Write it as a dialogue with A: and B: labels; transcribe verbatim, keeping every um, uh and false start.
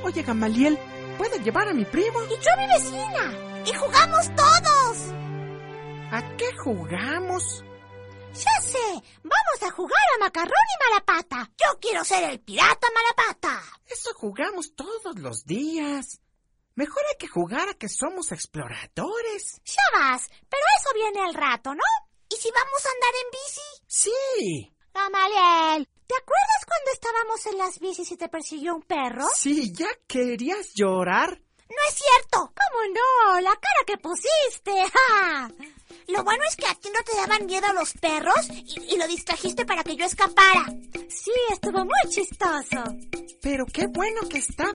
A: Oye, Gamaliel, ¿puede llevar a mi primo?
B: Y yo a mi vecina. Y jugamos todos.
A: ¿A qué jugamos?
B: Ya sé, vamos a jugar a macarrón y malapata. Yo quiero ser el pirata malapata.
A: Eso jugamos todos los días. Mejor hay que jugar a que somos exploradores.
B: Ya vas, pero eso viene al rato, ¿no? ¿Y si vamos a andar en bici?
A: Sí.
B: Gamaliel, ¿te acuerdas cuando estábamos en las bicis y te persiguió un perro?
A: Sí, ¿ya querías llorar?
B: No es cierto. ¿Cómo no? La cara que pusiste. ¡Ja! Lo bueno es que a ti no te daban miedo los perros y, y lo distrajiste para que yo escapara. Sí, estuvo muy chistoso.
A: Pero qué bueno que está